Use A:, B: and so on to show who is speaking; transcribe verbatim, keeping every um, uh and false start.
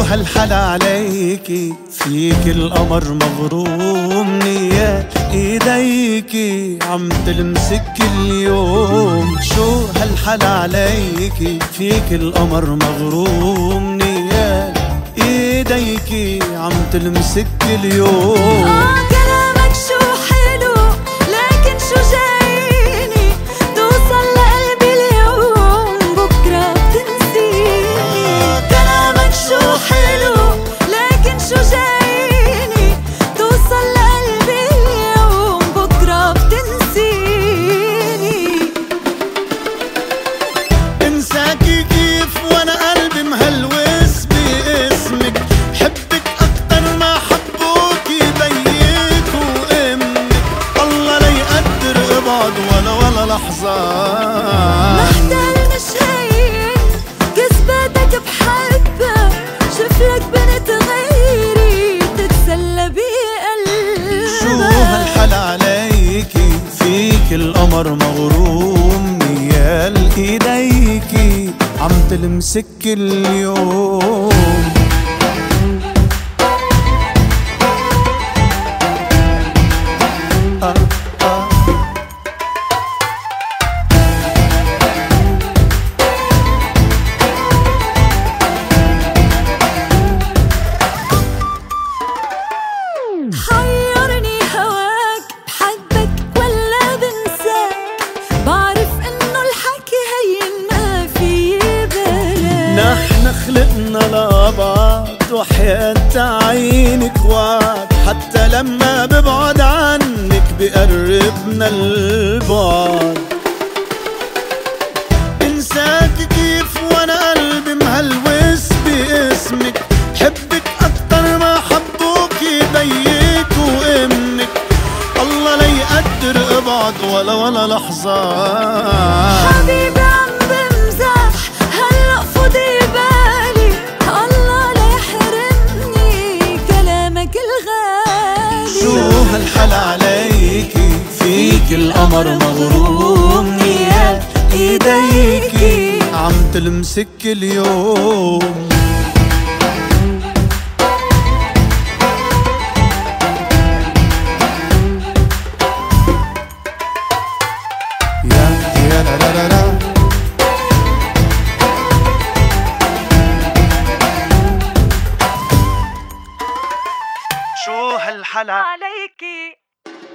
A: هالحلا عليكي، فيك القمر مغروم، نيات ايديكي عم تلمسك كل يوم. شو هالحلا عليكي، فيك القمر مغروم، نيات ايديكي عم تلمسك كل يوم.
B: آه كلامك شو حلو، لكن شو جايني توصل لقلبي اليوم، بكرة بتنسيني. آه كلامك شو حلو، لكن شو جايني توصل لقلبي اليوم، بكرة بتنسيني.
A: انساكي كيف وانا قلبي مهلوس باسمك، حبك اكتر ما حبوكي بيك وامك. الله لا يقدر ابعد ولا ولا لحظة.
B: محتال مش هين كذبتك بحبك، شفلك بنت غيري تتسلى بقلبك.
A: شو هالحلا عليكي، فيك القمر مغروم، نيال ايديكي عم تلمسك كل يوم. آه آه.
B: حيرني هواك، بحبك ولا بنساك، بعرف انه الحكي هين ما في بلاك.
A: نحن خلقنا لبعض وحياة عينك وعد، حتى لما ببعد عنك بقربنا البعد. انساك كيف وانا قلبي مهلوس باسمك، حبك اكتر ما حبوكي بيك وامك. الله لا يقدر ابعد ولا ولا لحظة.
B: حبيبي عم بمزح هلا فضي بالي، الله لا يحرمني كلامك الغالي.
A: شو هالحلا عليكي، فيك القمر مغروم، نيات ايديكي عم تلمسك كل يوم. يا يا لا لا لا لا. شو هالحلا
B: عليكي